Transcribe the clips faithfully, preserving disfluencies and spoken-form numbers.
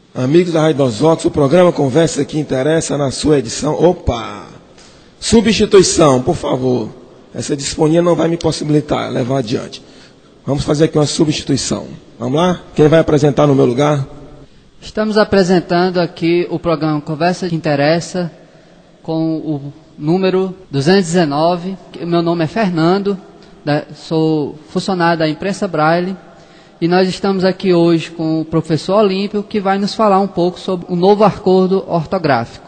Amigos da Rádio dos Vox, o programa Conversa que Interessa na sua edição. Opa! Substituição, por favor. Essa disfonia não vai me possibilitar levar adiante. Vamos fazer aqui uma substituição. Vamos lá? Quem vai apresentar no meu lugar? Estamos apresentando aqui o programa Conversa que Interessa com o número duzentos e dezenove. Meu nome é Fernando, sou funcionário da Imprensa Braille. E nós estamos aqui hoje com o professor Olímpio, que vai nos falar um pouco sobre o novo acordo ortográfico.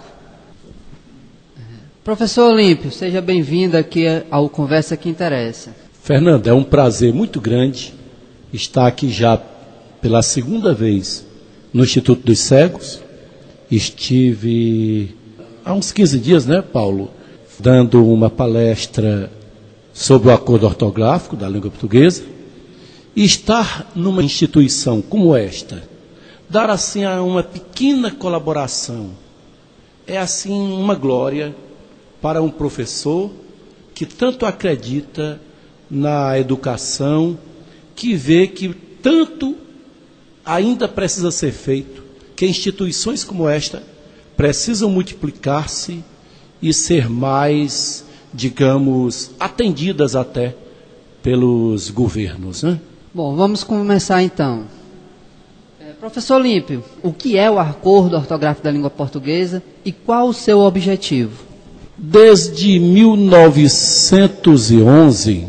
Professor Olímpio, seja bem-vindo aqui ao Conversa que Interessa. Fernando, é um prazer muito grande estar aqui já pela segunda vez no Instituto dos Cegos. Estive há uns quinze dias, né, Paulo, dando uma palestra sobre o acordo ortográfico da língua portuguesa. E estar numa instituição como esta, dar assim uma pequena colaboração, é assim uma glória para um professor que tanto acredita na educação, que vê que tanto ainda precisa ser feito, que instituições como esta precisam multiplicar-se e ser mais, digamos, atendidas até pelos governos, né? Bom, vamos começar então. É, professor Olímpio, o que é o acordo ortográfico da língua portuguesa e qual o seu objetivo? Desde mil novecentos e onze,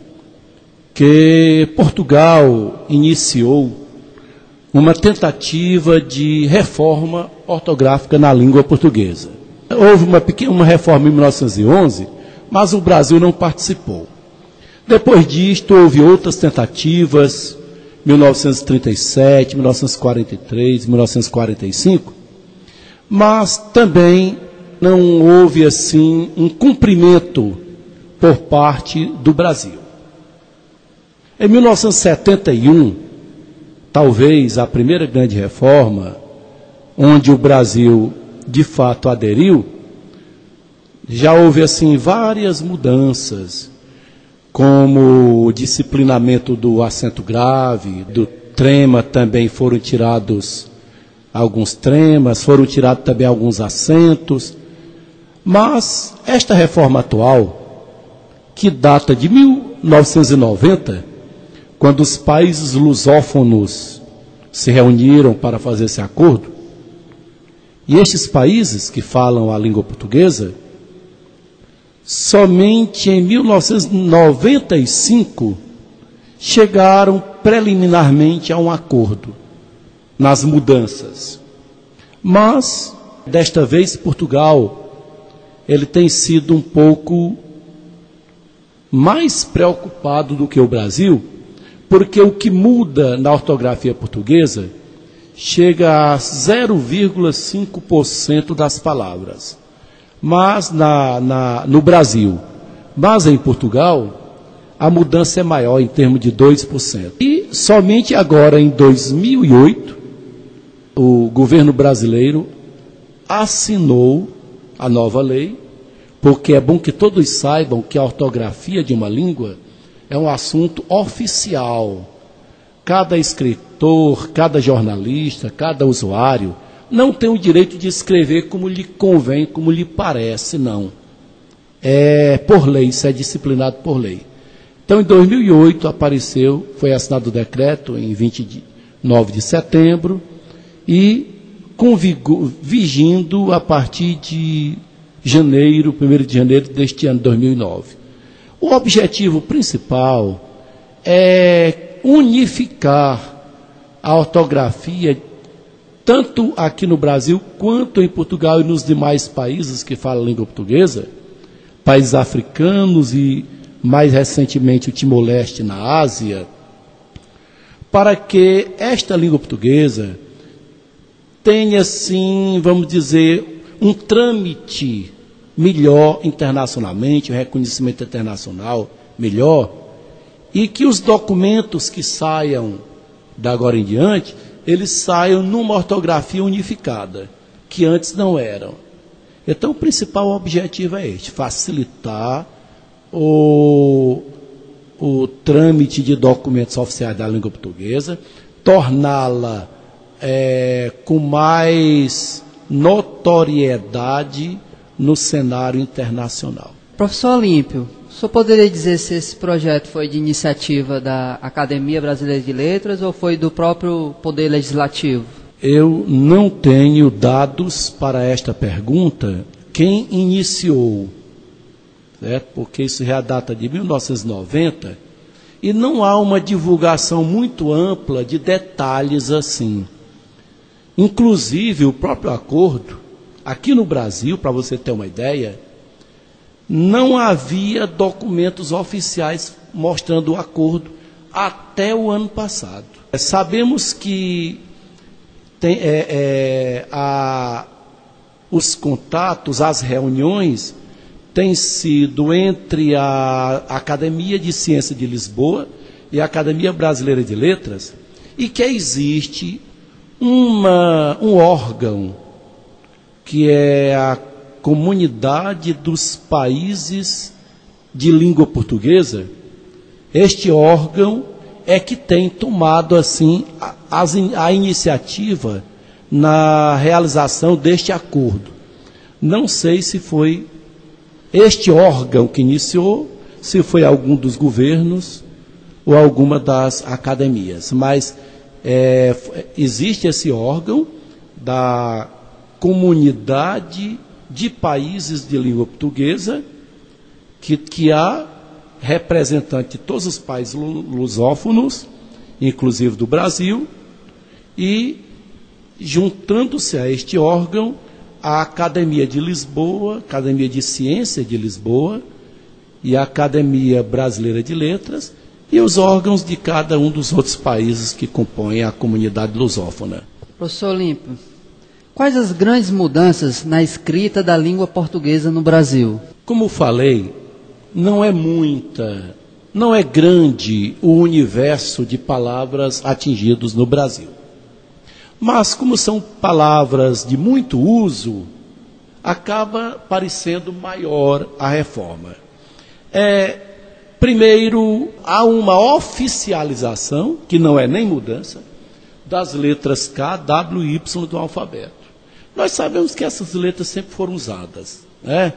que Portugal iniciou uma tentativa de reforma ortográfica na língua portuguesa. Houve uma pequena uma reforma em mil novecentos e onze, mas o Brasil não participou. Depois disto, houve outras tentativas, mil novecentos e trinta e sete, mil novecentos e quarenta e três, mil novecentos e quarenta e cinco, mas também não houve, assim, um cumprimento por parte do Brasil. Em mil novecentos e setenta e um, talvez a primeira grande reforma, onde o Brasil, de fato, aderiu, já houve, assim, várias mudanças, como o disciplinamento do acento grave, do trema também foram tirados alguns tremas, foram tirados também alguns acentos. Mas esta reforma atual, que data de mil novecentos e noventa, quando os países lusófonos se reuniram para fazer esse acordo, e estes países que falam a língua portuguesa, somente em mil novecentos e noventa e cinco chegaram preliminarmente a um acordo nas mudanças. Mas, desta vez, Portugal, ele tem sido um pouco mais preocupado do que o Brasil, porque o que muda na ortografia portuguesa chega a zero vírgula cinco por cento das palavras. Mas na, na, no Brasil, mas em Portugal, a mudança é maior em termos de dois por cento. E somente agora, em dois mil e oito, o governo brasileiro assinou a nova lei, porque é bom que todos saibam que a ortografia de uma língua é um assunto oficial. Cada escritor, cada jornalista, cada usuário não tem o direito de escrever como lhe convém, como lhe parece, não. É por lei, isso é disciplinado por lei. Então, em dois mil e oito, apareceu, foi assinado o decreto em vinte e nove de setembro, e com vigor, vigindo a partir de janeiro, primeiro de janeiro deste ano, dois mil e nove. O objetivo principal é unificar a ortografia tanto aqui no Brasil, quanto em Portugal e nos demais países que falam a língua portuguesa, países africanos e, mais recentemente, o Timor-Leste na Ásia, para que esta língua portuguesa tenha, assim, vamos dizer, um trâmite melhor internacionalmente, um reconhecimento internacional melhor, e que os documentos que saiam da agora em diante, eles saiam numa ortografia unificada, que antes não eram. Então, o principal objetivo é este, facilitar o, o trâmite de documentos oficiais da língua portuguesa, torná-la é, com mais notoriedade no cenário internacional. Professor Olímpio, o senhor poderia dizer se esse projeto foi de iniciativa da Academia Brasileira de Letras ou foi do próprio Poder Legislativo? Eu não tenho dados para esta pergunta. Quem iniciou, certo? Porque isso já data de mil novecentos e noventa, e não há uma divulgação muito ampla de detalhes assim. Inclusive, o próprio acordo, aqui no Brasil, para você ter uma ideia, não havia documentos oficiais mostrando o acordo até o ano passado. Sabemos que tem, é, é, a, os contatos, as reuniões, têm sido entre a Academia de Ciências de Lisboa e a Academia Brasileira de Letras, e que existe uma, um órgão que é a Comunidade dos Países de Língua Portuguesa. Este órgão é que tem tomado assim a, a iniciativa na realização deste acordo. Não sei se foi este órgão que iniciou, se foi algum dos governos ou alguma das academias, mas é, existe esse órgão da Comunidade de Países de Língua Portuguesa, que, que há representante de todos os países lusófonos, inclusive do Brasil, e juntando-se a este órgão, a Academia de Lisboa, Academia de Ciência de Lisboa e a Academia Brasileira de Letras e os órgãos de cada um dos outros países que compõem a comunidade lusófona. Professor Olímpio, quais as grandes mudanças na escrita da língua portuguesa no Brasil? Como falei, não é muita, não é grande o universo de palavras atingidos no Brasil. Mas, como são palavras de muito uso, acaba parecendo maior a reforma. É, primeiro, há uma oficialização, que não é nem mudança, das letras K, W e Y do alfabeto. Nós sabemos que essas letras sempre foram usadas, né?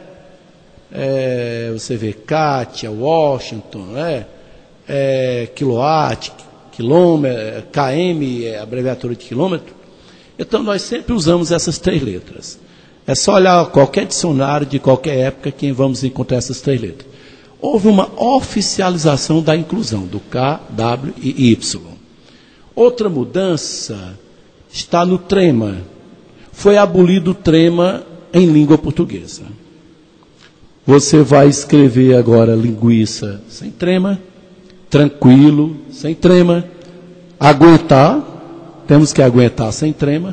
É, você vê Kátia, Washington, né? é, quilowatt, quilômetro, K M é a abreviatura de quilômetro. Então nós sempre usamos essas três letras. É só olhar qualquer dicionário de qualquer época que vamos encontrar essas três letras. Houve uma oficialização da inclusão do K, W e Y. Outra mudança está no trema. Foi abolido o trema em língua portuguesa. Você vai escrever agora linguiça sem trema, tranquilo, sem trema, aguentar, temos que aguentar sem trema,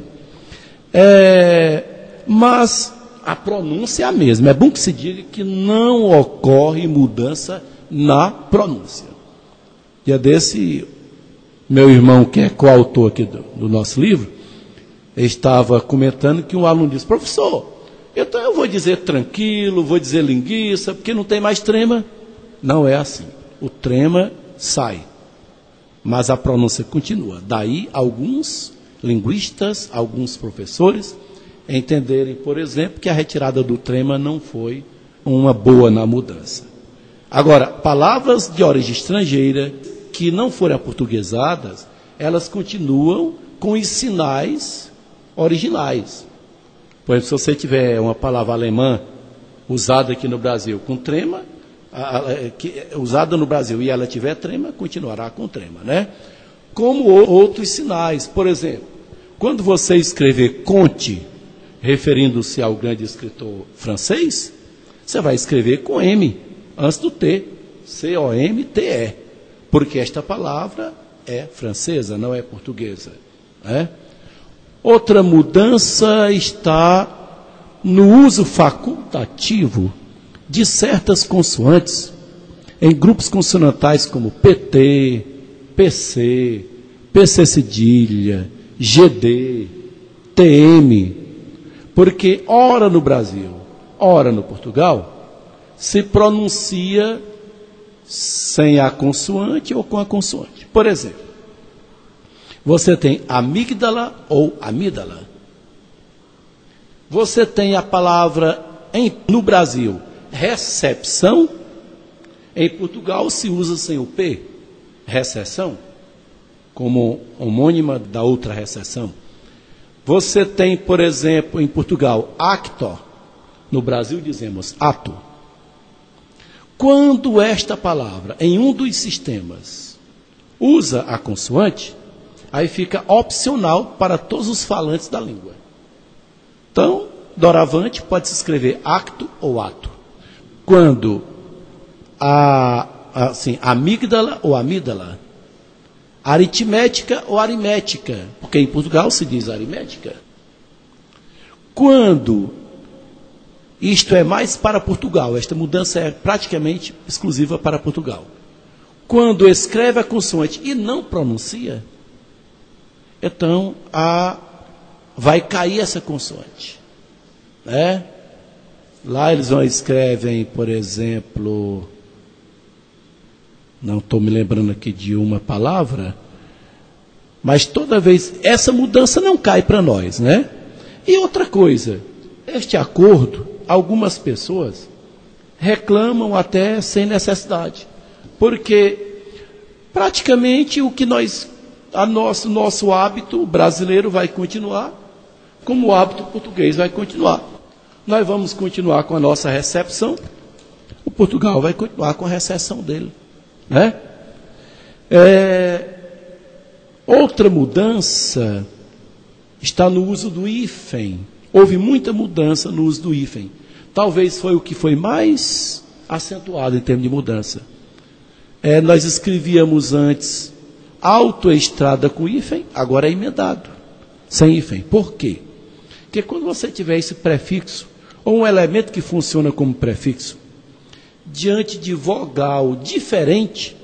é, mas a pronúncia é a mesma. É bom que se diga que não ocorre mudança na pronúncia. Dia desse, meu irmão, que é coautor aqui do, do nosso livro, estava comentando que um aluno disse: professor, então eu vou dizer tranquilo, vou dizer linguiça, porque não tem mais trema. Não é assim. O trema sai, mas a pronúncia continua. Daí alguns linguistas, alguns professores entenderem, por exemplo, que a retirada do trema não foi uma boa na mudança. Agora, palavras de origem estrangeira que não forem aportuguesadas, elas continuam com os sinais originais. Por exemplo, se você tiver uma palavra alemã usada aqui no Brasil com trema, a, a, que, usada no Brasil e ela tiver trema, continuará com trema, né? Como o, outros sinais. Por exemplo, quando você escrever Conte, referindo-se ao grande escritor francês, você vai escrever com M, antes do T, C O M T E, porque esta palavra é francesa, não é portuguesa, né? Outra mudança está no uso facultativo de certas consoantes em grupos consonantais como P T, P C, P C cedilha, G D, T M, porque ora no Brasil, ora no Portugal, se pronuncia sem a consoante ou com a consoante. Por exemplo, Você tem amígdala ou amígdala. Você tem a palavra, em, no Brasil, recepção. Em Portugal se usa sem o P, recessão, como homônima da outra recessão. Você tem, por exemplo, em Portugal, acto. No Brasil dizemos ato. Quando esta palavra, em um dos sistemas, usa a consoante, aí fica opcional para todos os falantes da língua. Então, doravante pode se escrever acto ou ato. Quando a, assim, amígdala ou amígdala, aritmética ou aritmética, porque em Portugal se diz aritmética. Quando isto é mais para Portugal, esta mudança é praticamente exclusiva para Portugal. Quando escreve a consoante e não pronuncia, então a, vai cair essa consoante. Né? Lá eles vão escrevem, por exemplo, não estou me lembrando aqui de uma palavra, mas toda vez, essa mudança não cai para nós, né? E outra coisa, este acordo, algumas pessoas reclamam até sem necessidade, porque praticamente o que nós, a nosso, nosso hábito brasileiro vai continuar, como o hábito português vai continuar. Nós vamos continuar com a nossa recepção, o Portugal vai continuar com a recepção dele. Né? É, outra mudança está no uso do hífen. Houve muita mudança no uso do hífen. Talvez foi o que foi mais acentuado em termos de mudança. É, nós escrevíamos antes autoestrada com hífen, agora é emendado, sem hífen. Por quê? Porque quando você tiver esse prefixo, ou um elemento que funciona como prefixo, diante de vogal diferente,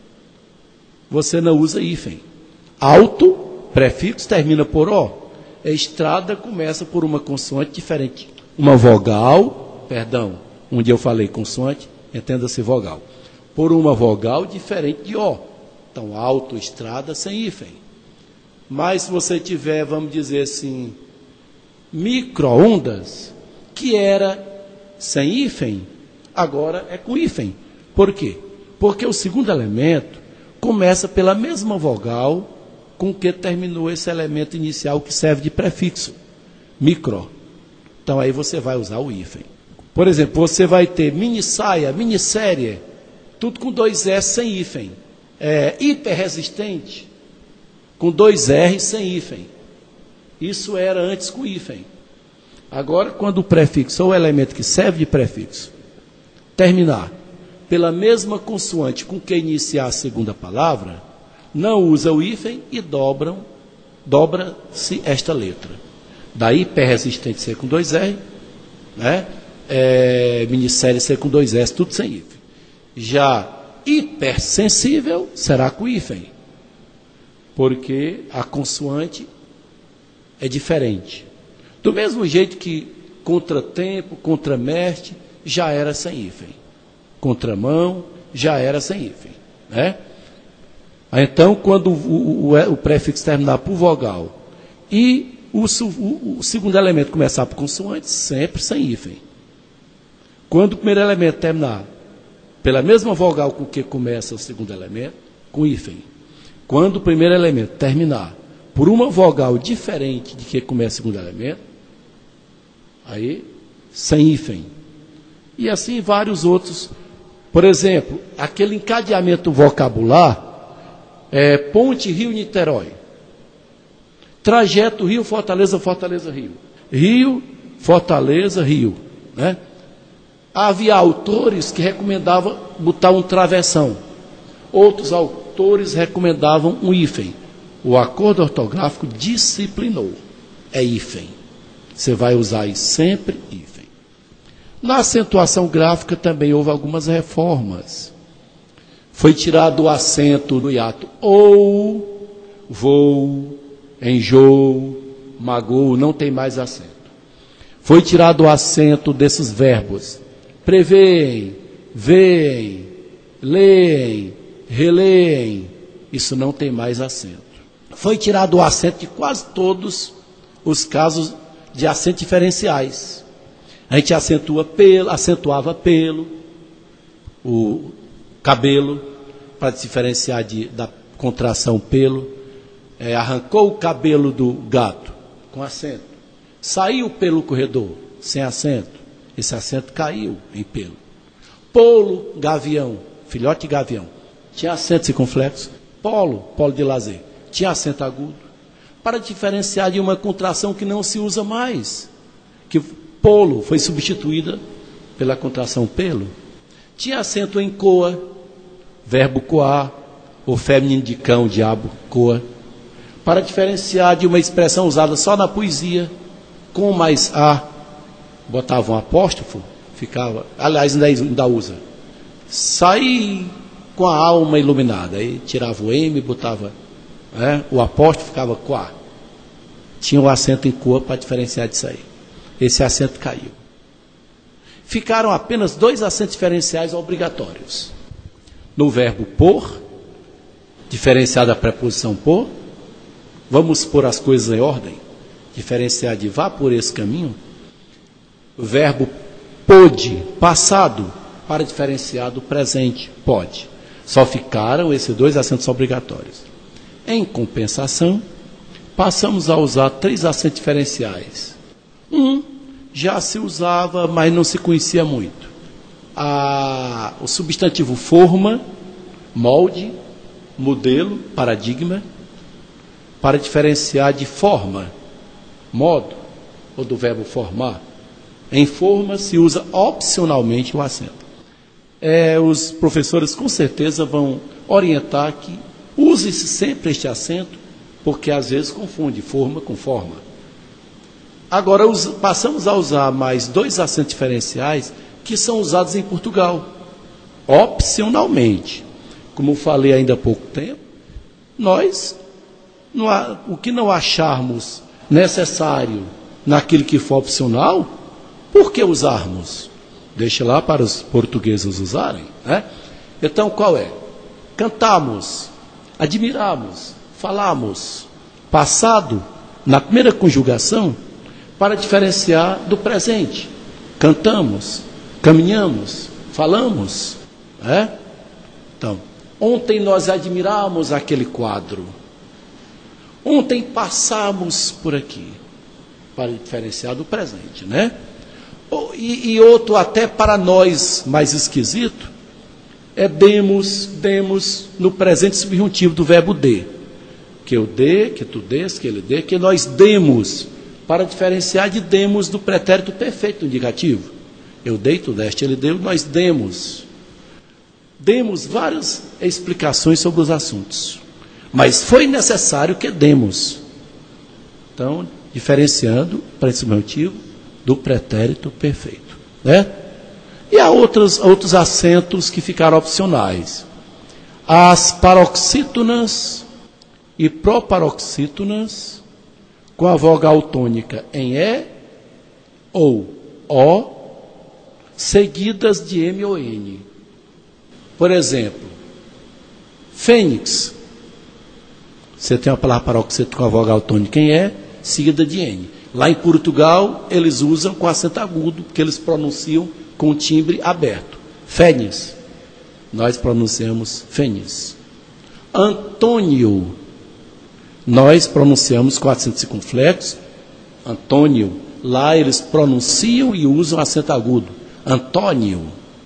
você não usa hífen. Auto, prefixo, termina por O. Estrada começa por uma consoante diferente. Uma vogal, perdão, um dia eu falei consoante, entenda-se vogal. Por uma vogal diferente de O. Então, auto, estrada, sem hífen. Mas se você tiver, vamos dizer assim, micro-ondas, que era sem hífen, agora é com hífen. Por quê? Porque o segundo elemento começa pela mesma vogal com que terminou esse elemento inicial que serve de prefixo, micro. Então aí você vai usar o hífen. Por exemplo, você vai ter mini-saia, minissérie, tudo com dois S sem hífen. É, hiperresistente, com dois R sem hífen. Isso era antes com hífen. Agora, quando o prefixo ou o elemento que serve de prefixo terminar pela mesma consoante com que iniciar a segunda palavra, não usa o hífen e dobram, dobra-se esta letra. Daí, hiperresistente ser com dois R, né? É, minissérie ser com dois S, tudo sem hífen. Já hipersensível será com hífen, porque a consoante é diferente. Do mesmo jeito que contratempo, contramestre, já era sem hífen. Contramão, já era sem hífen. Né? Então, quando o, o, o prefixo terminar por vogal e o, o, o segundo elemento começar por consoante, sempre sem hífen. Quando o primeiro elemento terminar pela mesma vogal com que começa o segundo elemento, com hífen. Quando o primeiro elemento terminar por uma vogal diferente de que começa o segundo elemento, aí, sem hífen. E assim vários outros. Por exemplo, aquele encadeamento vocabular, é, Ponte Rio-Niterói. Trajeto Rio-Fortaleza, Fortaleza-Rio. Rio, Fortaleza, Rio. Né? Havia autores que recomendavam botar um travessão. Outros autores recomendavam um hífen. O acordo ortográfico disciplinou. É hífen. Você vai usar aí sempre hífen. Na acentuação gráfica também houve algumas reformas. Foi tirado o acento do hiato ou, vou, enjoo, magoo, não tem mais acento. Foi tirado o acento desses verbos. Preveem, veem, leem, releem. Isso não tem mais acento. foi tirado o acento de quase todos os casos de acentos diferenciais. A gente acentua pelo, acentuava pelo, o cabelo, para diferenciar de, da contração pelo. É, arrancou o cabelo do gato, com acento. Saiu pelo corredor, sem acento. Esse acento caiu em pelo. Polo, gavião, filhote de gavião. Tinha acento circunflexo. Polo, polo de lazer. Tinha acento agudo. Para diferenciar de uma contração que não se usa mais. Que polo foi substituída pela contração pelo. Tinha acento em coa, verbo coar, ou feminino de cão, diabo, coa. Para diferenciar de uma expressão usada só na poesia, com mais A, botava um apóstrofo, ficava, aliás, ainda, ainda usa. Saí com a alma iluminada, aí tirava o M, botava é, o apóstrofo, ficava com A. Tinha o acento em coa para diferenciar disso aí. Esse acento caiu. Ficaram apenas dois acentos diferenciais obrigatórios. No verbo por, diferenciar da preposição por, vamos pôr as coisas em ordem, diferenciar de vá por esse caminho. O verbo pôde, passado, para diferenciar do presente, pode. Só ficaram esses dois acentos obrigatórios. Em compensação, passamos a usar três acentos diferenciais. Um já se usava, mas não se conhecia muito. A, o substantivo forma, molde, modelo, paradigma, para diferenciar de forma, modo, ou do verbo formar. Em forma se usa opcionalmente o acento. É, os professores com certeza vão orientar que use-se sempre este acento, porque às vezes confunde forma com forma. Agora us, passamos a usar mais dois acentos diferenciais que são usados em Portugal, opcionalmente. Como falei ainda há pouco tempo, nós, não há, o que não acharmos necessário naquilo que for opcional, por que usarmos? Deixa lá para os portugueses usarem. Né? Então, qual é? Cantamos, admiramos, falamos, passado, na primeira conjugação, para diferenciar do presente. Cantamos, caminhamos, falamos. Né? Então, ontem nós admiramos aquele quadro. Ontem passamos por aqui, para diferenciar do presente, né? E, e outro até para nós mais esquisito, é demos, demos no presente subjuntivo do verbo de. Que eu dê, que tu dês, que ele dê, que nós demos, para diferenciar de demos do pretérito perfeito indicativo. Eu dei, tu deste, ele deu, nós demos. Demos várias explicações sobre os assuntos. Mas foi necessário que demos. Então, diferenciando para esse motivo do pretérito perfeito. Né? E há outros, outros acentos que ficaram opcionais. As paroxítonas e proparoxítonas com a vogal tônica em E ou O, seguidas de M ou N. Por exemplo, fênix. Você tem uma palavra paroxítona com a vogal tônica em E, seguida de N. Lá em Portugal, eles usam com acento agudo, porque eles pronunciam com o timbre aberto. Fênix. Nós pronunciamos fênix. Antônio. Nós pronunciamos com acento circunflexo. Antônio. Lá eles pronunciam e usam acento agudo. Antônio.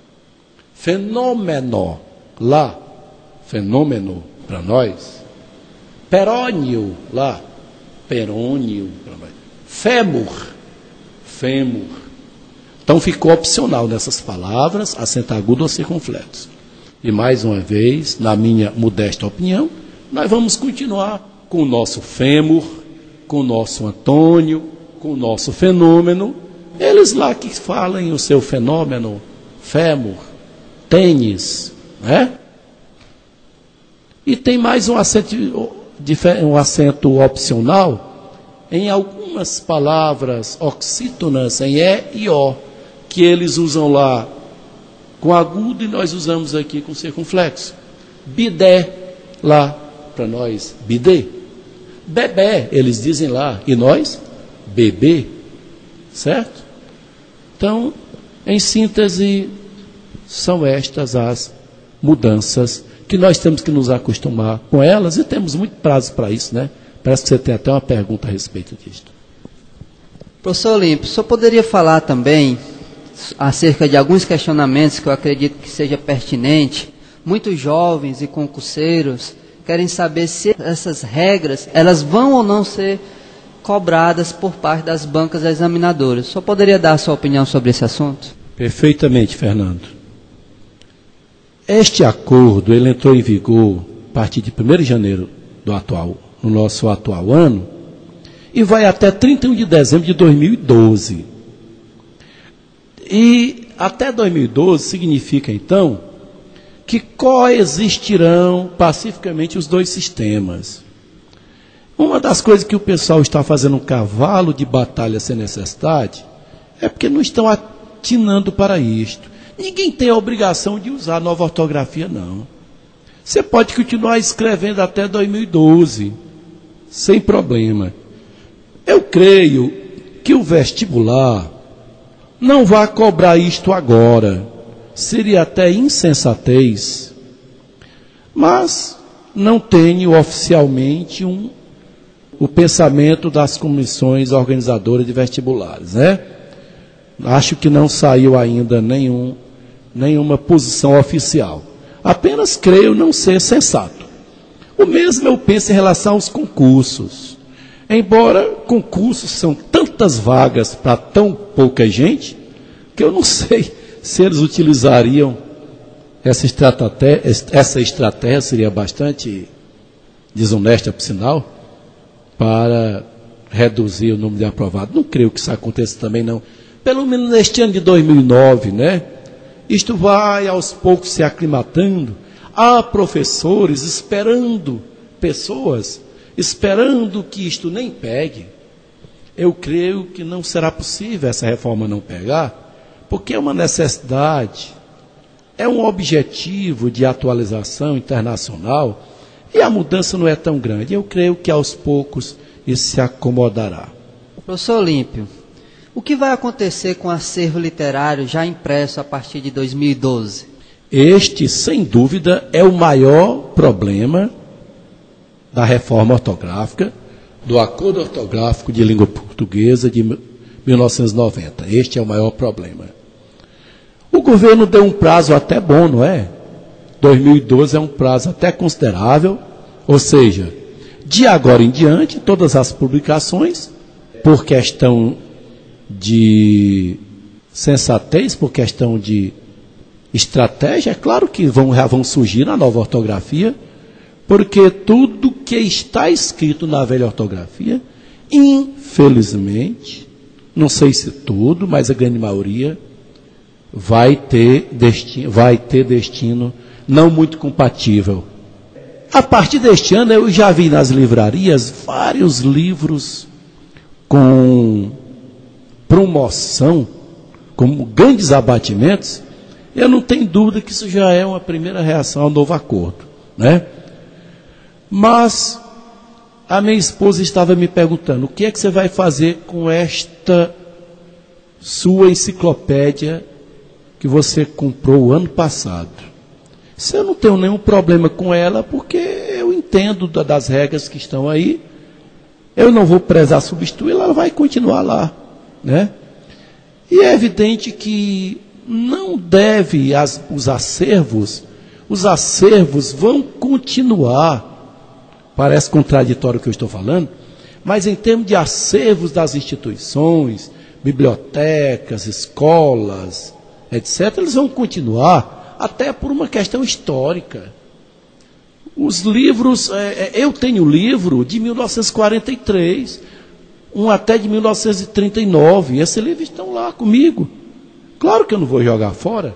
Fenômeno. Lá. Fenômeno para nós. Perônio. Lá. Perônio para nós. Fêmur. Fêmur. Então ficou opcional nessas palavras, acento agudo ou circunflexo. E mais uma vez, na minha modesta opinião, nós vamos continuar com o nosso fêmur, com o nosso Antônio, com o nosso fenômeno. Eles lá que falem o seu fenômeno, fêmur, tênis, né? E tem mais um acento, um acento opcional em algumas palavras oxítonas em E e O, que eles usam lá com agudo e nós usamos aqui com circunflexo. Bidé, lá para nós, bidê. bebé, eles dizem lá, e nós, bebê, certo? Então, em síntese, são estas as mudanças que nós temos que nos acostumar com elas e temos muito prazo para isso, né? Parece que você tem até uma pergunta a respeito disso. Professor Olímpio, o senhor poderia falar também acerca de alguns questionamentos que eu acredito que seja pertinente? Muitos jovens e concurseiros querem saber se essas regras, elas vão ou não ser cobradas por parte das bancas examinadoras. O senhor poderia dar a sua opinião sobre esse assunto? Perfeitamente, Fernando. Este acordo, ele entrou em vigor a partir de primeiro de janeiro do atual, no nosso atual ano, e vai até trinta e um de dezembro de dois mil e doze. E até dois mil e doze significa, então, que coexistirão pacificamente os dois sistemas. Uma das coisas que o pessoal está fazendo um cavalo de batalha sem necessidade é porque não estão atinando para isto. Ninguém tem a obrigação de usar nova ortografia, não. Você pode continuar escrevendo até dois mil e doze, sem problema. Eu creio que o vestibular não vai cobrar isto agora. Seria até insensatez. Mas não tenho oficialmente um, o pensamento das comissões organizadoras de vestibulares, né? Acho que não saiu ainda nenhum, nenhuma posição oficial. Apenas creio não ser sensato. O mesmo eu penso em relação aos concursos. Embora concursos são tantas vagas para tão pouca gente, que eu não sei se eles utilizariam essa estratégia, essa estratégia seria bastante desonesta, por sinal, para reduzir o número de aprovados. Não creio que isso aconteça também, não. Pelo menos neste ano de dois mil e nove, né? Isto vai aos poucos se aclimatando. Há professores esperando, pessoas esperando que isto nem pegue. Eu creio que não será possível essa reforma não pegar, porque é uma necessidade, é um objetivo de atualização internacional e a mudança não é tão grande. Eu creio que aos poucos isso se acomodará. Professor Olímpio, o que vai acontecer com o acervo literário já impresso a partir de dois mil e doze? Este, sem dúvida, é o maior problema da reforma ortográfica, do Acordo Ortográfico de Língua Portuguesa de mil novecentos e noventa. Este é o maior problema. O governo deu um prazo até bom, não é? dois mil e doze é um prazo até considerável, ou seja, de agora em diante, todas as publicações, por questão de sensatez, por questão de estratégia, é claro que vão, vão surgir na nova ortografia, porque tudo que está escrito na velha ortografia, infelizmente, não sei se tudo, mas a grande maioria, vai ter destino, vai ter destino não muito compatível. A partir deste ano, eu já vi nas livrarias vários livros com promoção, com grandes abatimentos. Eu não tenho dúvida que isso já é uma primeira reação ao novo acordo, né? Mas a minha esposa estava me perguntando, o que é que você vai fazer com esta sua enciclopédia que você comprou o ano passado? Se eu não tenho nenhum problema com ela, porque eu entendo das regras que estão aí, eu não vou prezar substituí-la, ela vai continuar lá, né? E é evidente que não deve, as, os acervos, os acervos vão continuar. Parece contraditório o que eu estou falando, mas em termos de acervos das instituições, bibliotecas, escolas, etcétera, eles vão continuar até por uma questão histórica. Os livros, é, eu tenho livro de mil novecentos e quarenta e três, um até de mil novecentos e trinta e nove, esses livros estão lá comigo. Claro que eu não vou jogar fora,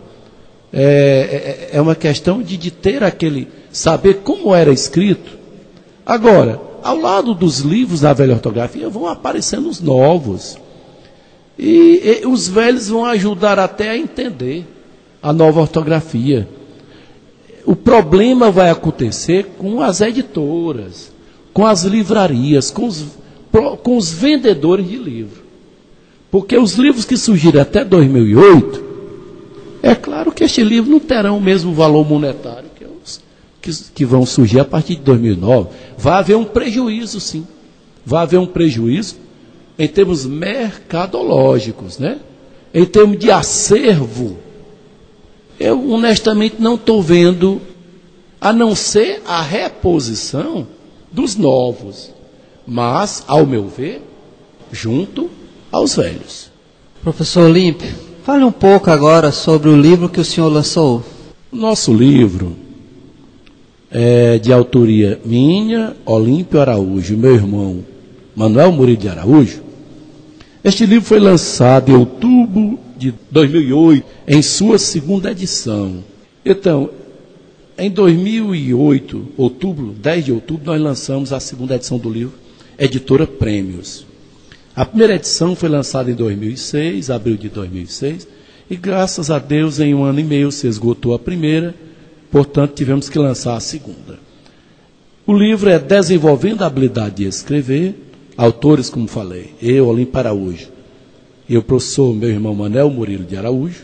é, é, é uma questão de, de ter aquele, saber como era escrito. Agora, ao lado dos livros da velha ortografia, vão aparecendo os novos. E, e os velhos vão ajudar até a entender a nova ortografia. O problema vai acontecer com as editoras, com as livrarias, com os, com os vendedores de livros. Porque os livros que surgiram até dois mil e oito, é claro que estes livros não terão o mesmo valor monetário que os que, que vão surgir a partir de dois mil e nove. Vai haver um prejuízo, sim. Vai haver um prejuízo em termos mercadológicos, né? Em termos de acervo. Eu, honestamente, não estou vendo, a não ser a reposição dos novos, mas, ao meu ver, junto aos velhos. Professor Olímpio, fale um pouco agora sobre o livro que o senhor lançou. O nosso livro é de autoria minha, Olímpio Araújo, e meu irmão Manuel Murilo de Araújo. Este livro foi lançado em outubro de dois mil e oito, em sua segunda edição. Então, em dois mil e oito, outubro, dez de outubro, nós lançamos a segunda edição do livro, Editora Prêmios. A primeira edição foi lançada em dois mil e seis, abril de dois mil e seis, e graças a Deus, em um ano e meio se esgotou a primeira, portanto, tivemos que lançar a segunda. O livro é Desenvolvendo a Habilidade de Escrever, autores, como falei, eu, Olímpio Araújo, e o professor, meu irmão Manuel Murilo de Araújo.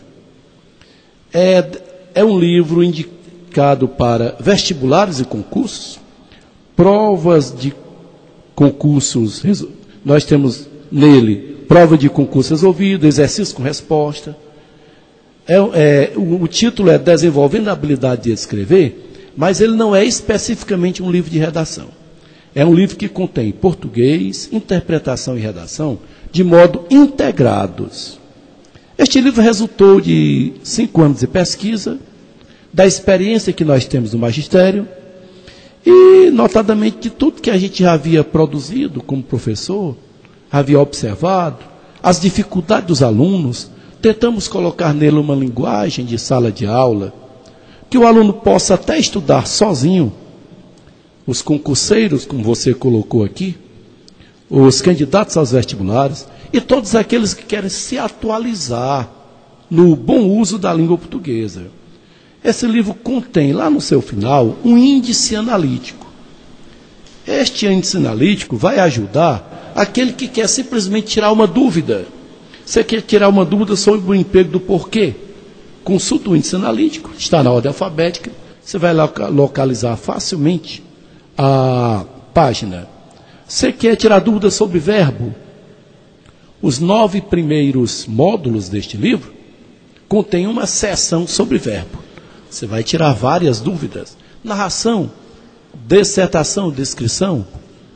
É, é um livro indicado para vestibulares e concursos, provas de concursos, nós temos nele prova de concurso resolvido, exercício com resposta. É, é, o, o título é Desenvolvendo a Habilidade de Escrever, mas ele não é especificamente um livro de redação. É um livro que contém português, interpretação e redação de modo integrados. Este livro resultou de cinco anos de pesquisa, da experiência que nós temos no magistério e, notadamente, de tudo que a gente já havia produzido como professor, havia observado, as dificuldades dos alunos, tentamos colocar nele uma linguagem de sala de aula, que o aluno possa até estudar sozinho. Os concurseiros, como você colocou aqui, os candidatos aos vestibulares, e todos aqueles que querem se atualizar no bom uso da língua portuguesa. Esse livro contém, lá no seu final, um índice analítico. Este índice analítico vai ajudar aquele que quer simplesmente tirar uma dúvida. Você quer tirar uma dúvida sobre o emprego do porquê? Consulta o índice analítico, está na ordem alfabética, você vai localizar facilmente a página. Você quer tirar dúvidas sobre verbo? Os nove primeiros módulos deste livro contêm uma seção sobre verbo. Você vai tirar várias dúvidas. Narração, dissertação, descrição.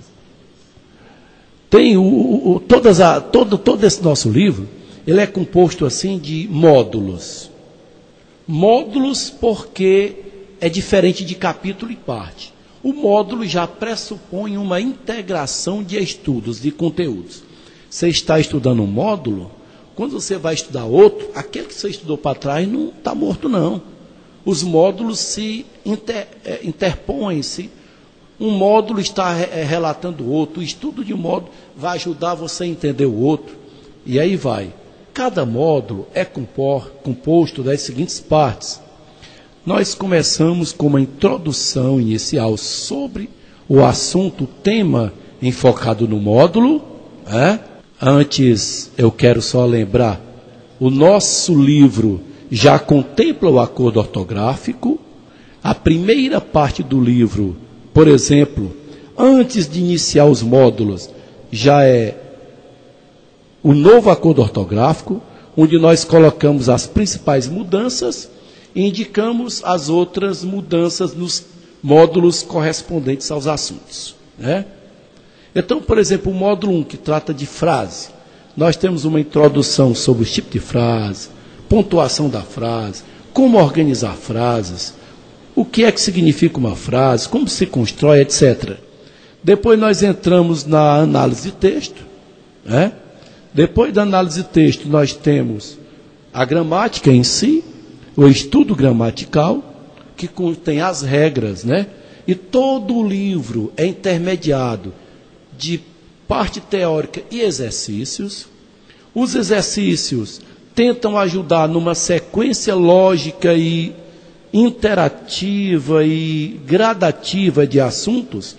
Tem o, o, todas a, todo, todo esse nosso livro, ele é composto assim de módulos. Módulos porque é diferente de capítulo e parte. O módulo já pressupõe uma integração de estudos, de conteúdos. Você está estudando um módulo, quando você vai estudar outro, aquele que você estudou para trás não está morto, não. Os módulos se inter, é, interpõem-se. Um módulo está é, relatando o outro. O estudo de um módulo vai ajudar você a entender o outro. E aí vai. Cada módulo é compor, composto das seguintes partes. Nós começamos com uma introdução inicial sobre o assunto, o tema enfocado no módulo. É? Antes, eu quero só lembrar, o nosso livro já contempla o acordo ortográfico. A primeira parte do livro, por exemplo, antes de iniciar os módulos, já é o novo acordo ortográfico, onde nós colocamos as principais mudanças e indicamos as outras mudanças nos módulos correspondentes aos assuntos. Né? Então, por exemplo, o módulo um, que trata de frase, nós temos uma introdução sobre o tipo de frase, pontuação da frase, como organizar frases, o que é que significa uma frase, como se constrói, etcétera. Depois nós entramos na análise de texto. Né? Depois da análise de texto, nós temos a gramática em si, o estudo gramatical, que contém as regras, né? E todo o livro é intermediado de parte teórica e exercícios. Os exercícios tentam ajudar numa sequência lógica e interativa e gradativa de assuntos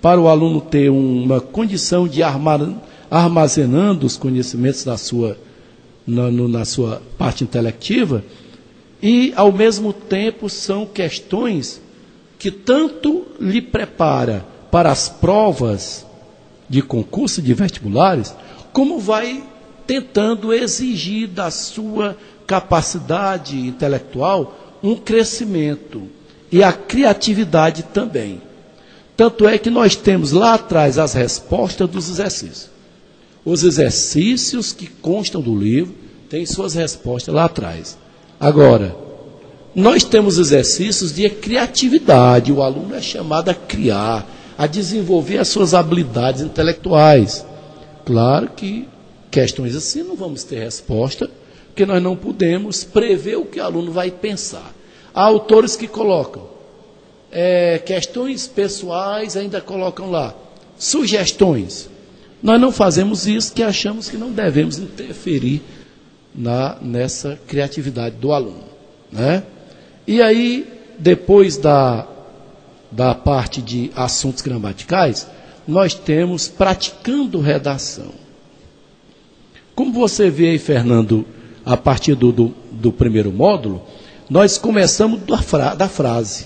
para o aluno ter uma condição de armazenando os conhecimentos da sua, na, no, na sua parte intelectiva, e, ao mesmo tempo, são questões que tanto lhe prepara para as provas de concurso de vestibulares, como vai tentando exigir da sua capacidade intelectual um crescimento e a criatividade também. Tanto é que nós temos lá atrás as respostas dos exercícios. Os exercícios que constam do livro têm suas respostas lá atrás. Agora, nós temos exercícios de criatividade. O aluno é chamado a criar, a desenvolver as suas habilidades intelectuais. Claro que questões assim não vamos ter resposta, porque nós não podemos prever o que o aluno vai pensar. Há autores que colocam é, questões pessoais, ainda colocam lá sugestões. Nós não fazemos isso, que achamos que não devemos interferir na, nessa criatividade do aluno, né? E aí, depois da, da parte de assuntos gramaticais, nós temos praticando redação. Como você vê aí, Fernando, a partir do, do, do primeiro módulo, nós começamos da, fra, da frase.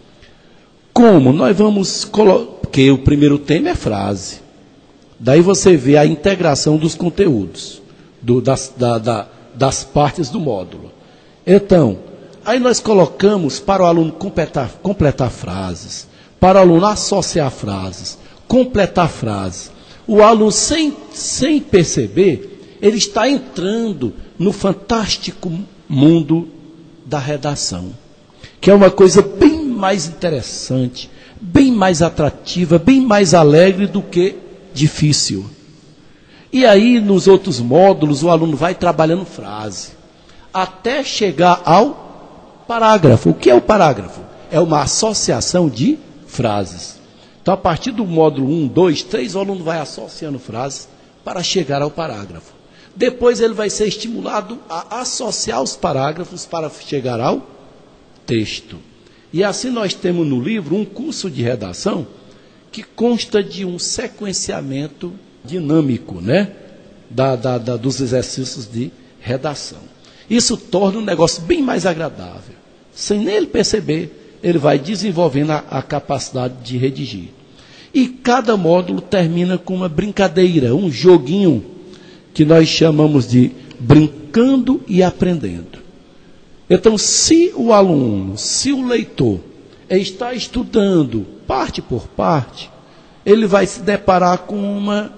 Como? Nós vamos colocar, porque o primeiro tema é frase. Daí você vê a integração dos conteúdos, do, das, da, da, das partes do módulo. Então, aí nós colocamos para o aluno completar, completar frases, para o aluno associar frases, completar frases. O aluno, sem, sem perceber, ele está entrando no fantástico mundo da redação, que é uma coisa bem mais interessante, bem mais atrativa, bem mais alegre do que difícil. E aí, nos outros módulos, o aluno vai trabalhando frase, até chegar ao parágrafo. O que é o parágrafo? É uma associação de frases. Então, a partir do módulo um, dois, três, o aluno vai associando frases para chegar ao parágrafo. Depois ele vai ser estimulado a associar os parágrafos para chegar ao texto. E assim nós temos no livro um curso de redação que consta de um sequenciamento dinâmico, né? da, da, da, dos exercícios de redação. Isso torna um negócio bem mais agradável. Sem nem ele perceber, ele vai desenvolvendo a, a capacidade de redigir. E cada módulo termina com uma brincadeira, um joguinho, que nós chamamos de brincando e aprendendo. Então, se o aluno, se o leitor está estudando parte por parte, ele vai se deparar com uma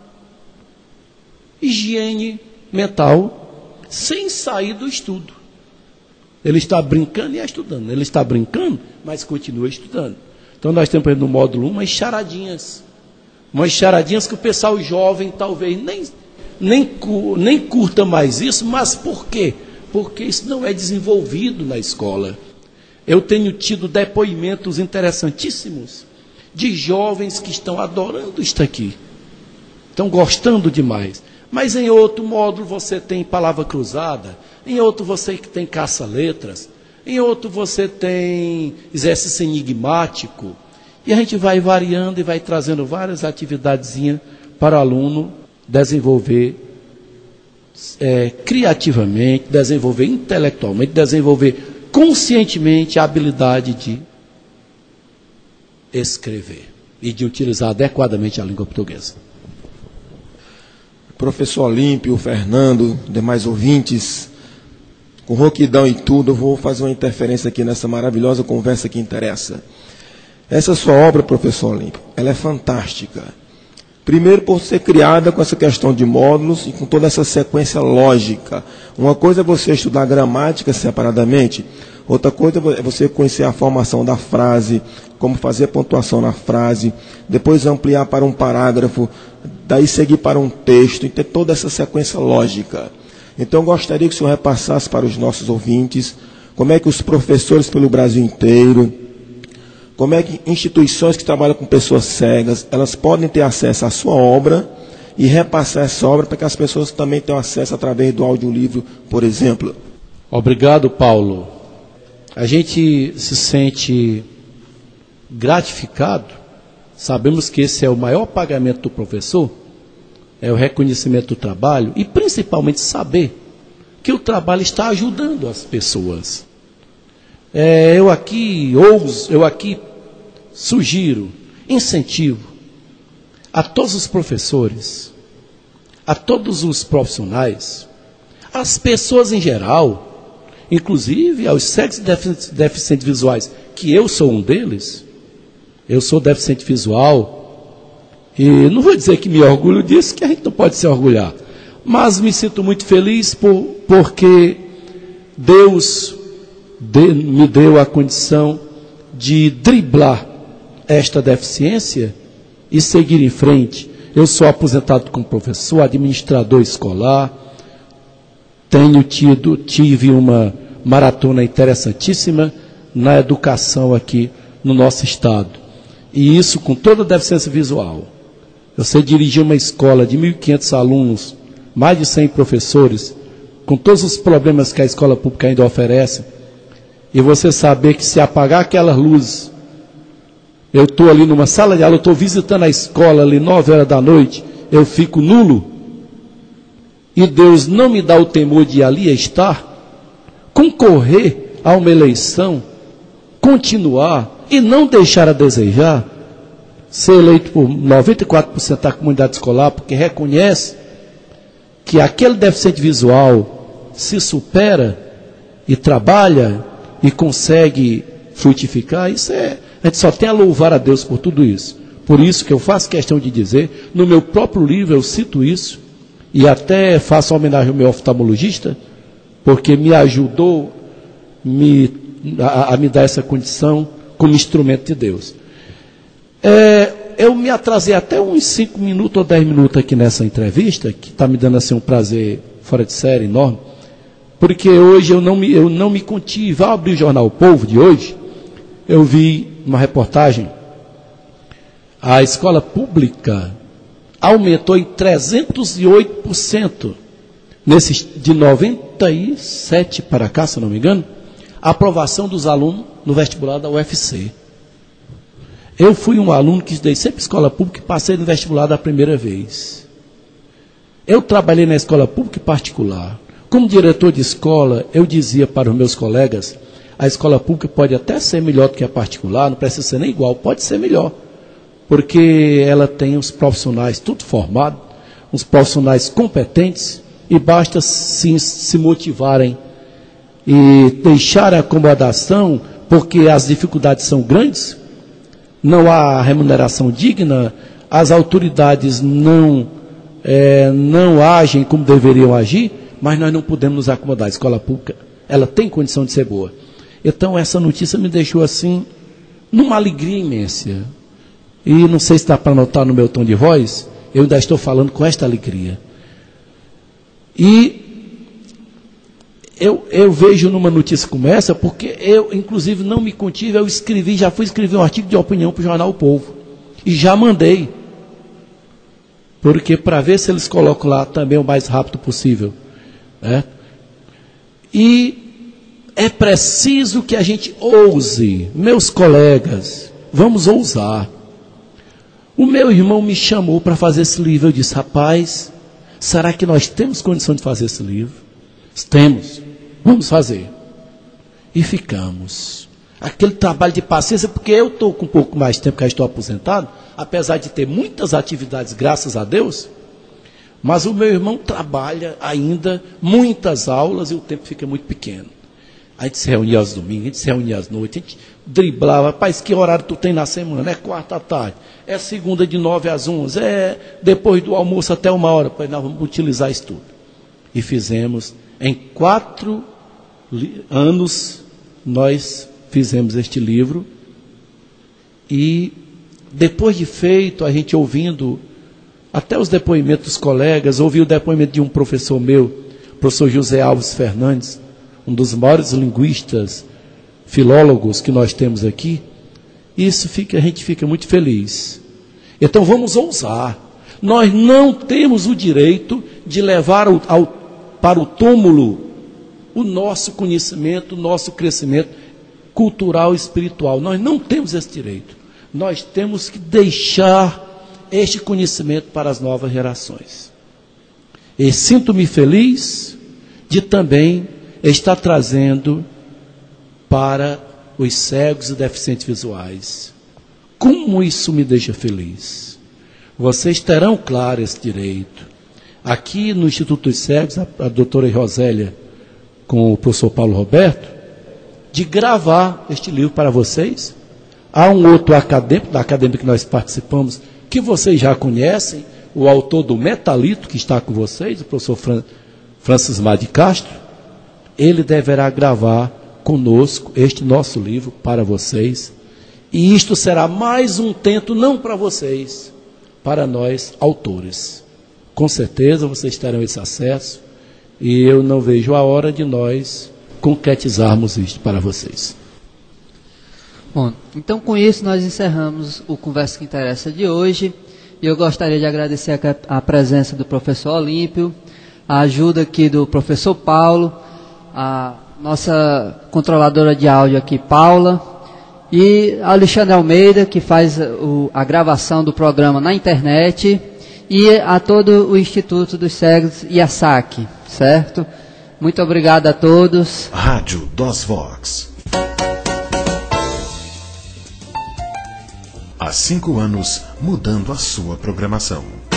higiene mental sem sair do estudo. Ele está brincando e estudando. Ele está brincando, mas continua estudando. Então, nós temos no módulo um umas charadinhas. Umas charadinhas que o pessoal jovem talvez nem, nem, nem curta mais isso, mas por quê? Porque isso não é desenvolvido na escola. Eu tenho tido depoimentos interessantíssimos de jovens que estão adorando isso aqui. Estão gostando demais. Mas em outro módulo você tem palavra cruzada, em outro você tem caça-letras, em outro você tem exercício enigmático. E a gente vai variando e vai trazendo várias atividadezinhas para o aluno desenvolver é, criativamente, desenvolver intelectualmente, desenvolver conscientemente a habilidade de escrever e de utilizar adequadamente a língua portuguesa. Professor Olímpio, Fernando, demais ouvintes, com rouquidão e tudo, eu vou fazer uma interferência aqui nessa maravilhosa conversa que interessa. Essa sua obra, professor Olímpio, ela é fantástica. Primeiro, por ser criada com essa questão de módulos e com toda essa sequência lógica. Uma coisa é você estudar gramática separadamente, outra coisa é você conhecer a formação da frase, como fazer a pontuação na frase, depois ampliar para um parágrafo, daí seguir para um texto, e ter toda essa sequência lógica. Então, eu gostaria que o senhor repassasse para os nossos ouvintes como é que os professores pelo Brasil inteiro, como é que instituições que trabalham com pessoas cegas, elas podem ter acesso à sua obra e repassar essa obra para que as pessoas também tenham acesso através do audiolivro, por exemplo. Obrigado, Paulo. A gente se sente gratificado Sabemos que esse é o maior pagamento do professor, é o reconhecimento do trabalho e principalmente saber que o trabalho está ajudando as pessoas. É, eu aqui ouso, eu aqui sugiro, incentivo a todos os professores, a todos os profissionais, às pessoas em geral, inclusive aos cegos e deficientes visuais, que eu sou um deles, eu sou deficiente visual, e não vou dizer que me orgulho disso, que a gente não pode se orgulhar, mas me sinto muito feliz por, porque Deus de, me deu a condição de driblar esta deficiência e seguir em frente. Eu sou aposentado como professor, administrador escolar, tenho tido, tive uma maratona interessantíssima na educação aqui no nosso estado. E isso com toda a deficiência visual. Eu sei dirigir uma escola de mil e quinhentos alunos, mais de cem professores, com todos os problemas que a escola pública ainda oferece, e você saber que se apagar aquelas luzes, eu estou ali numa sala de aula, eu estou visitando a escola ali, nove horas da noite, eu fico nulo, e Deus não me dá o temor de ali estar, concorrer a uma eleição, continuar e não deixar a desejar, ser eleito por noventa e quatro por cento da comunidade escolar, porque reconhece que aquele deficiente visual se supera e trabalha e consegue frutificar, isso é, a gente só tem a louvar a Deus por tudo isso. Por isso que eu faço questão de dizer, no meu próprio livro eu cito isso, e até faço uma homenagem ao meu oftalmologista, porque me ajudou me, a, a me dar essa condição como instrumento de Deus. É, eu me atrasei até uns cinco minutos ou dez minutos aqui nessa entrevista, que está me dando assim um prazer fora de série enorme, porque hoje eu não me, eu não me contive. Ao abrir o jornal O Povo de hoje, eu vi uma reportagem, a escola pública aumentou em trezentos e oito por cento, nesses, de noventa e sete para cá, se não me engano, a aprovação dos alunos no vestibular da U F C. Eu fui um aluno que estudei sempre escola pública e passei no vestibular da primeira vez. Eu trabalhei na escola pública e particular. Como diretor de escola, eu dizia para os meus colegas, a escola pública pode até ser melhor do que a particular, não precisa ser nem igual, pode ser melhor. Porque ela tem os profissionais tudo formados, os profissionais competentes, e basta sim se motivarem e deixar a acomodação, porque as dificuldades são grandes, não há remuneração digna, as autoridades não, é, não agem como deveriam agir, mas nós não podemos nos acomodar. A escola pública, ela tem condição de ser boa. Então essa notícia me deixou assim, numa alegria imensa. E não sei se dá para notar no meu tom de voz, eu ainda estou falando com esta alegria. E eu, eu vejo numa notícia como essa, porque eu, inclusive, não me contive, eu escrevi, já fui escrever um artigo de opinião para o jornal O Povo. E já mandei. Porque para ver se eles colocam lá também o mais rápido possível. Né? E é preciso que a gente ouse, meus colegas, vamos ousar. O meu irmão me chamou para fazer esse livro. Eu disse, rapaz, será que nós temos condição de fazer esse livro? Temos, vamos fazer. E ficamos. Aquele trabalho de paciência, porque eu estou com um pouco mais de tempo que eu estou aposentado, apesar de ter muitas atividades, graças a Deus, mas o meu irmão trabalha ainda, muitas aulas, e o tempo fica muito pequeno. A gente se reunia aos domingos, a gente se reunia às noites, a gente driblava, rapaz, que horário tu tem na semana? É quarta à tarde, é segunda de nove às onze, é depois do almoço até uma hora, pois nós vamos utilizar isso tudo. E fizemos, em quatro anos, nós fizemos este livro, e depois de feito, a gente ouvindo, até os depoimentos dos colegas, ouvi o depoimento de um professor meu, professor José Alves Fernandes, um dos maiores linguistas, filólogos que nós temos aqui, isso fica, a gente fica muito feliz. Então vamos ousar. Nós não temos o direito de levar ao, ao, para o túmulo o nosso conhecimento, o nosso crescimento cultural e espiritual. Nós não temos esse direito. nós temos que deixar este conhecimento para as novas gerações. E sinto-me feliz de também estar trazendo para os cegos e deficientes visuais. Como isso me deixa feliz? Vocês terão claro esse direito. Aqui no Instituto dos Cegos, a, a doutora Rosélia, com o professor Paulo Roberto, de gravar este livro para vocês. Há um outro acadêmico, da academia que nós participamos, que vocês já conhecem, o autor do Metalito, que está com vocês, o professor Fran, Francis Mar de Castro. Ele deverá gravar conosco este nosso livro para vocês. E isto será mais um tento, não para vocês, para nós, autores. Com certeza vocês terão esse acesso. E eu não vejo a hora de nós concretizarmos isto para vocês. Bom, então com isso nós encerramos o Conversa que Interessa de hoje. E eu gostaria de agradecer a, a presença do professor Olímpio, a ajuda aqui do professor Paulo, a nossa controladora de áudio aqui, Paula, e Alexandre Almeida, que faz o, a gravação do programa na internet, e a todo o Instituto dos Cegos e a S A C, certo? Muito obrigado a todos. Rádio DOSVox. Há cinco anos, mudando a sua programação.